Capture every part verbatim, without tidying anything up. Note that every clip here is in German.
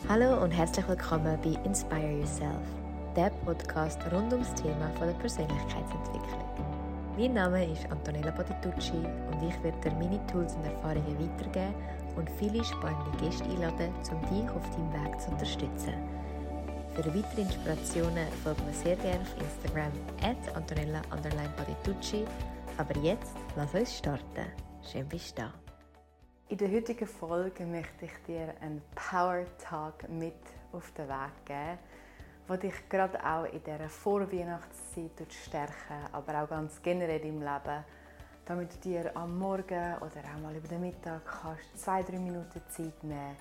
Hallo und herzlich willkommen bei Inspire Yourself, der Podcast rund ums Thema von der Persönlichkeitsentwicklung. Mein Name ist Antonella Patitucci und ich werde dir meine Tools und Erfahrungen weitergeben und viele spannende Gäste einladen, um dich auf deinem Weg zu unterstützen. Für weitere Inspirationen folgt mir sehr gerne auf Instagram at Antonella underline Patitucci. Aber jetzt lass uns starten. Schön bist du da. In der heutigen Folge möchte ich dir einen Power Talk mit auf den Weg geben, der dich gerade auch in dieser Vorweihnachtszeit stärken, aber auch ganz generell im Leben, damit du dir am Morgen oder auch mal über den Mittag kannst zwei, drei Minuten Zeit nehmen,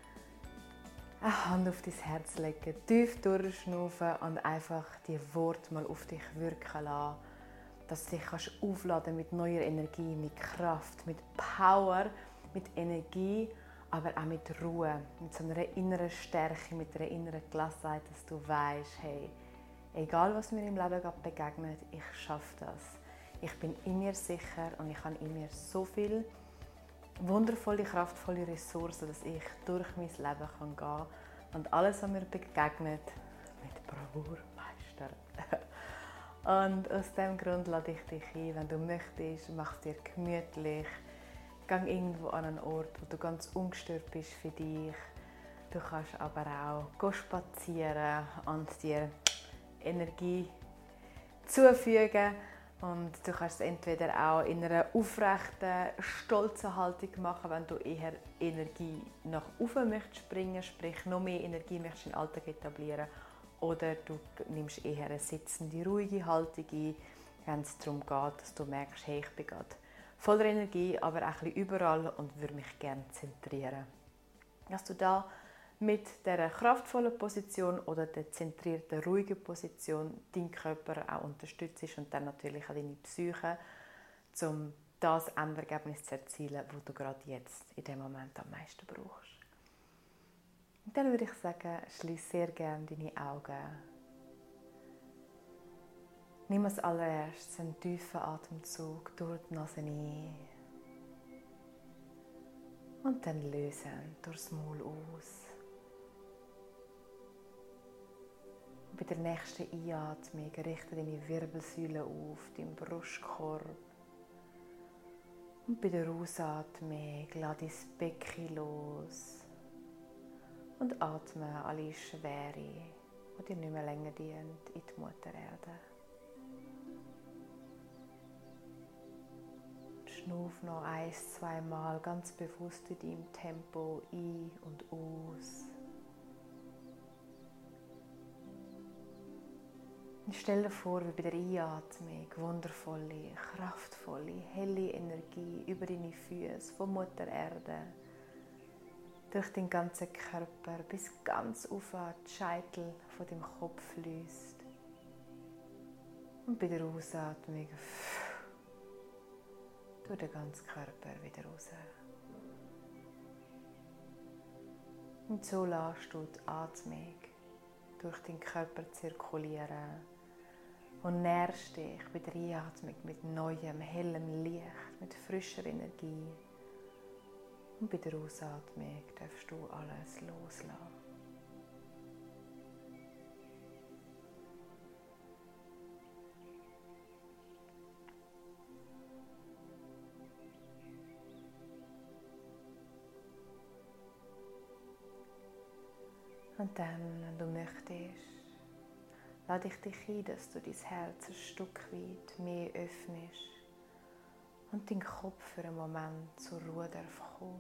eine Hand auf dein Herz legen, tief durchschnaufen und einfach die Worte mal auf dich wirken lassen, dass du dich kannst aufladen mit neuer Energie, mit Kraft, mit Power, mit Energie, aber auch mit Ruhe, mit so einer inneren Stärke, mit einer inneren Gelassenheit, dass du weißt, hey, egal was mir im Leben gerade begegnet, ich schaffe das. Ich bin in mir sicher und ich habe in mir so viel wundervolle, kraftvolle Ressourcen, dass ich durch mein Leben gehen kann und alles, was mir begegnet, mit Bravour meistern. Und aus diesem Grund lade ich dich ein, wenn du möchtest, mach es dir gemütlich. Geh irgendwo an einen Ort, wo du ganz ungestört bist für dich. Du kannst aber auch spazieren und dir Energie zufügen. Und du kannst es entweder auch in einer aufrechten, stolzen Haltung machen, wenn du eher Energie nach oben möchtest springen, sprich noch mehr Energie möchtest in den Alltag etablieren. Oder du nimmst eher eine sitzende, ruhige Haltung ein, wenn es darum geht, dass du merkst, hey, ich bin gerade voller Energie, aber auch ein bisschen überall und würde mich gerne zentrieren. Dass du da mit dieser kraftvollen Position oder der zentrierten, ruhigen Position deinen Körper auch unterstützt und dann natürlich auch deine Psyche, um das Endergebnis zu erzielen, das du gerade jetzt in dem Moment am meisten brauchst. Und dann würde ich sagen, schließ sehr gerne deine Augen. Nimm als allererstes einen tiefen Atemzug durch die Nase ein und dann lösen durchs Maul aus. Und bei der nächsten Einatmung richte deine Wirbelsäule auf, deinen Brustkorb. Und bei der Ausatmung lass dein Becken los und atme alle Schwere, die dir nicht mehr länger dient, in die Mutter Erde. Schnauf noch ein, zwei Mal ganz bewusst in deinem Tempo ein und aus. Und stell dir vor, wie bei der Einatmung wundervolle, kraftvolle, helle Energie über deine Füße von Mutter Erde durch den ganzen Körper bis ganz auf den Scheitel von dem Kopf fließt. Und bei der Ausatmung durch den ganzen Körper wieder raus. Und so lässt du die Atmung durch deinen Körper zirkulieren und nährst dich bei der Einatmung mit neuem, hellem Licht, mit frischer Energie. Und bei der Ausatmung darfst du alles loslassen. Und dann, wenn du möchtest, lade ich dich ein, dass du dein Herz ein Stück weit mehr öffnest und dein Kopf für einen Moment zur Ruhe darf kommen.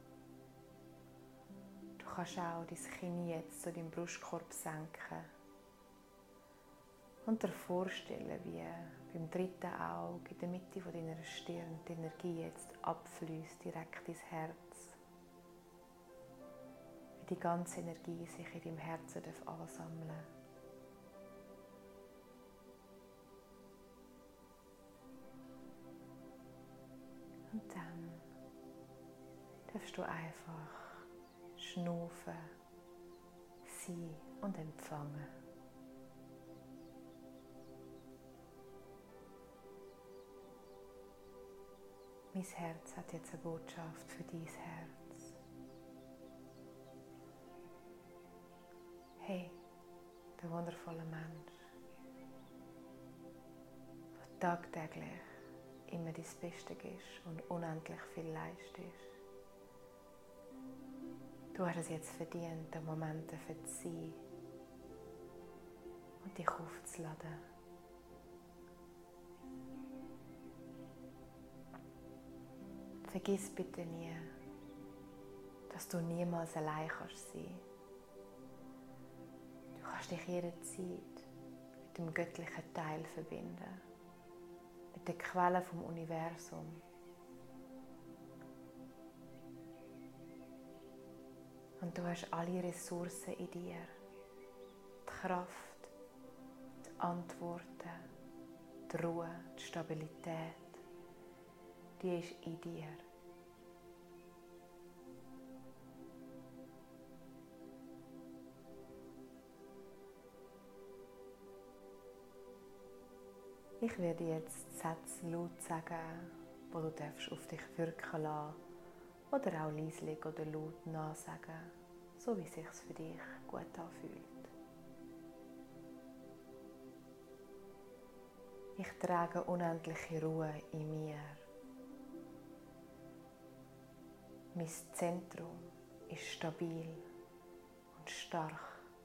Du kannst auch dein Kinn jetzt zu deinem Brustkorb senken und dir vorstellen, wie beim dritten Auge in der Mitte von deiner Stirn die Energie jetzt abfließt direkt ins Herz. Wie die ganze Energie sich in deinem Herzen ansammeln darf. Und dann darfst du einfach schnaufen, sein und empfangen. Mein Herz hat jetzt eine Botschaft für dein Herz. wundervoller Mensch, der tagtäglich immer dein Bestes gibst und unendlich viel leistest. Du hast es jetzt verdient, den Moment zu sein und dich aufzuladen. Vergiss bitte nie, dass du niemals allein kannst sein. Du kannst dich jederzeit mit dem göttlichen Teil verbinden, mit der Quelle vom Universum. Und du hast alle Ressourcen in dir, die Kraft, die Antworten, die Ruhe, die Stabilität, die ist in dir. Ich werde jetzt Sätze laut sagen, wo du darfst auf dich wirken lassen oder auch leislich oder laut nachsagen, so wie es sich für dich gut anfühlt. Ich trage unendliche Ruhe in mir. Mein Zentrum ist stabil und stark.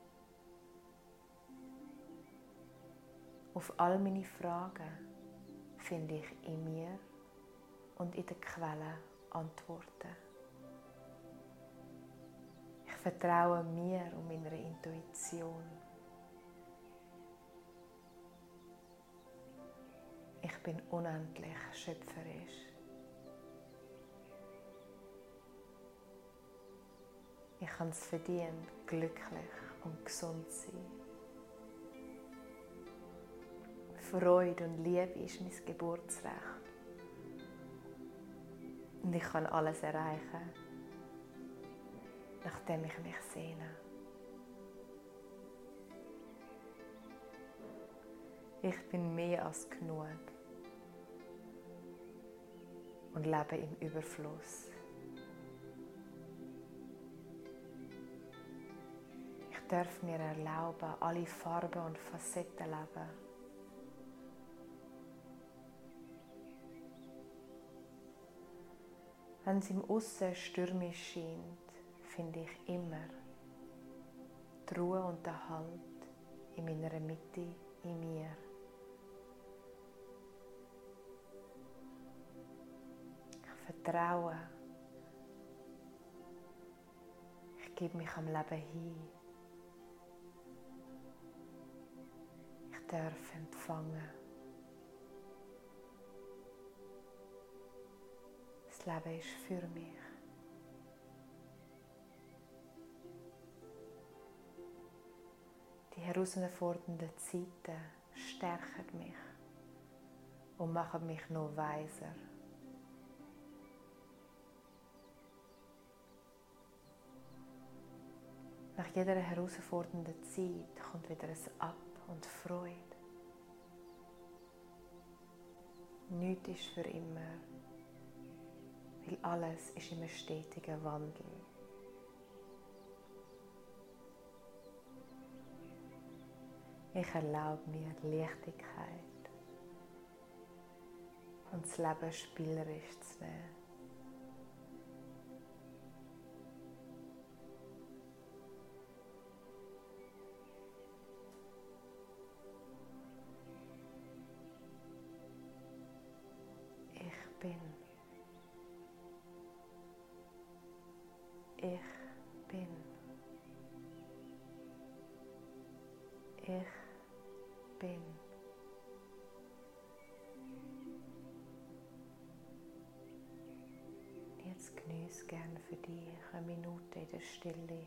Auf all meine Fragen finde ich in mir und in der Quelle Antworten. Ich vertraue mir und meiner Intuition. Ich bin unendlich schöpferisch. Ich habe es verdient, glücklich und gesund zu sein. Freude und Liebe ist mein Geburtsrecht. Und ich kann alles erreichen, nachdem ich mich sehne. Ich bin mehr als genug und lebe im Überfluss. Ich darf mir erlauben, alle Farben und Facetten zu leben. Wenn es im Aussen stürmisch scheint, finde ich immer die Ruhe und den Halt in meiner Mitte, in mir. Ich vertraue. Ich gebe mich am Leben hin. Ich darf empfangen. Das Leben ist für mich. Die herausfordernden Zeiten stärken mich und machen mich noch weiser. Nach jeder herausfordernden Zeit kommt wieder ein Ab und Freude. Nichts ist für immer, weil alles ist im stetigen Wandel. Ich erlaube mir Leichtigkeit und das Leben spielerisch zu nehmen. Ich bin. Ich bin. Ich bin. Jetzt genieße gerne für dich eine Minute in der Stille.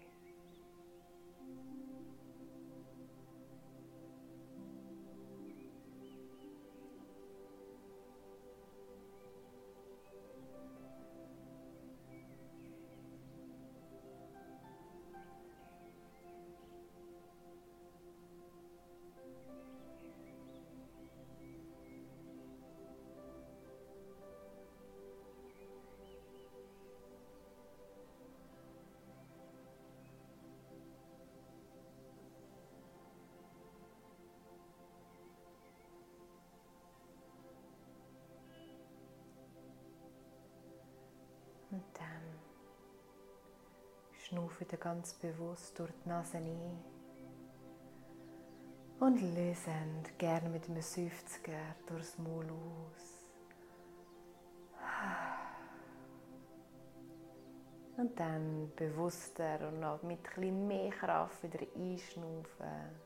Schnuff wieder ganz bewusst durch die Nase ein. Und lösend, gerne mit einem Seufzer durchs Maul aus. Und dann bewusster und noch mit ein bisschen mehr Kraft wieder einschnaufen.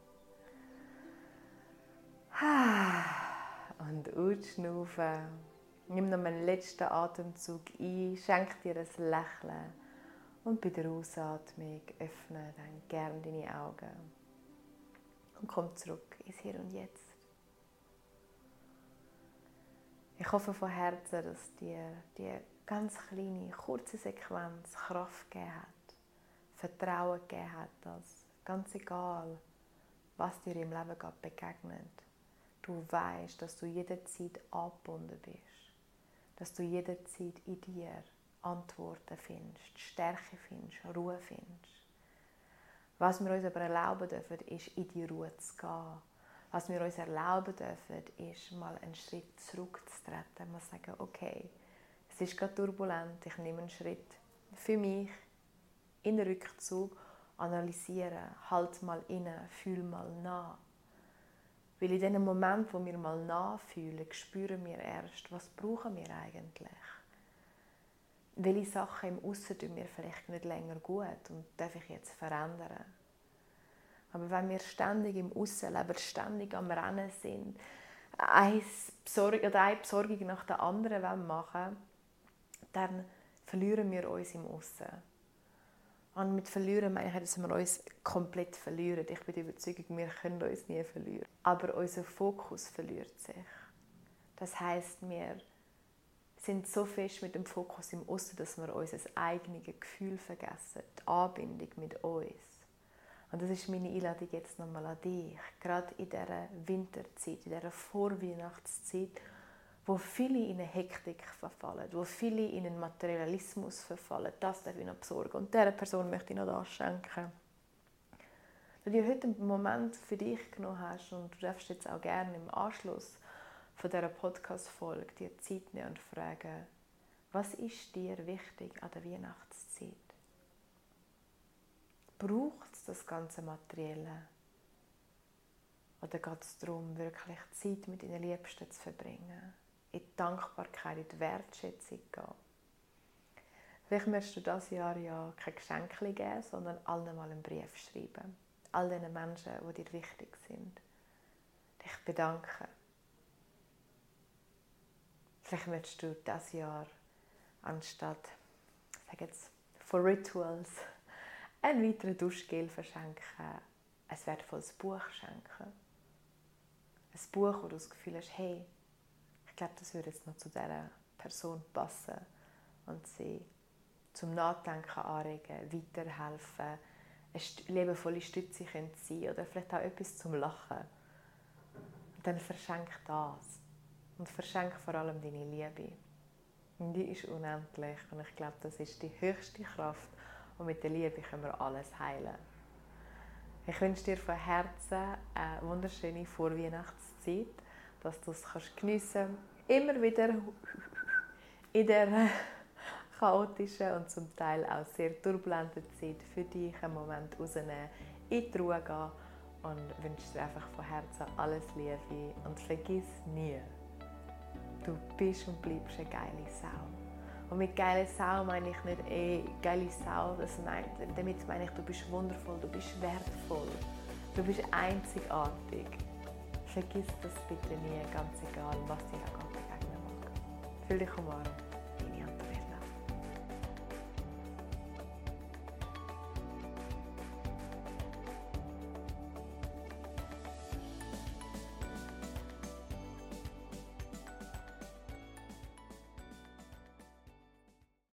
Und ausschnaufen. Nimm noch einen letzten Atemzug ein, schenk dir ein Lächeln. Und bei der Ausatmung öffne dann gerne deine Augen. Und komm zurück ins Hier und Jetzt. Ich hoffe von Herzen, dass dir die ganz kleine, kurze Sequenz Kraft gegeben hat, Vertrauen gegeben hat, dass ganz egal, was dir im Leben gerade begegnet, du weißt, dass du jederzeit angebunden bist, dass du jederzeit in dir Antworten findest, Stärke findest, Ruhe findest. Was wir uns aber erlauben dürfen, ist, in die Ruhe zu gehen. Was wir uns erlauben dürfen, ist, mal einen Schritt zurückzutreten. Mal sagen, okay, es ist gerade turbulent, ich nehme einen Schritt für mich, in den Rückzug, analysieren, halt mal inne, fühl mal nach. Weil in dem Moment, wo wir mal nachfühlen, spüren wir erst, was brauchen wir eigentlich. Welche Sachen im Aussen tun mir vielleicht nicht länger gut und darf ich jetzt verändern. Aber wenn wir ständig im Aussen leben, ständig am Rennen sind, eine Besorgung, oder eine Besorgung nach der anderen machen, dann verlieren wir uns im Aussen. Und mit verlieren meine ich, dass wir uns komplett verlieren. Ich bin der Überzeugung, wir können uns nie verlieren. Aber unser Fokus verliert sich. Das heisst, wir sind so fest mit dem Fokus im Aussen, dass wir unser eigenes Gefühl vergessen, die Anbindung mit uns. Und das ist meine Einladung jetzt nochmal an dich, gerade in dieser Winterzeit, in dieser Vorweihnachtszeit, wo viele in eine Hektik verfallen, wo viele in einen Materialismus verfallen. Das darf ich noch besorgen und dieser Person möchte ich noch das schenken. Wenn du heute einen Moment für dich genommen hast und du darfst jetzt auch gerne im Anschluss von dieser Podcast-Folge dir Zeit nehmen und fragen, was ist dir wichtig an der Weihnachtszeit? Braucht es das ganze Materielle? Oder geht es darum, wirklich Zeit mit deinen Liebsten zu verbringen? In die Dankbarkeit, in die Wertschätzung gehen? Vielleicht möchtest du dieses Jahr ja kein Geschenk geben, sondern allen mal einen Brief schreiben. All den Menschen, die dir wichtig sind. Dich bedanken. Vielleicht möchtest du dieses Jahr anstatt, ich sage jetzt, for Rituals, ein weiteres Duschgel verschenken, ein wertvolles Buch schenken. Ein Buch, wo du das Gefühl hast, hey, ich glaube, das würde jetzt noch zu dieser Person passen und sie zum Nachdenken anregen, weiterhelfen, eine liebevolle Stütze sein oder vielleicht auch etwas zum Lachen. Und dann verschenk das. Und verschenk vor allem deine Liebe. Und die ist unendlich und ich glaube, das ist die höchste Kraft und mit der Liebe können wir alles heilen. Ich wünsche dir von Herzen eine wunderschöne Vorweihnachtszeit, dass du es geniessen kannst, immer wieder in dieser chaotischen und zum Teil auch sehr turbulenten Zeit für dich einen Moment rausnehmen, in die Ruhe gehen und wünsche dir einfach von Herzen alles Liebe und vergiss nie, du bist und bleibst eine geile Sau. Und mit geile Sau meine ich nicht eh geile Sau, das meint, damit meine ich, du bist wundervoll, du bist wertvoll, du bist einzigartig. Vergiss das bitte nie, ganz egal, was dir auch begegnen mag. Fühl dich umarmt.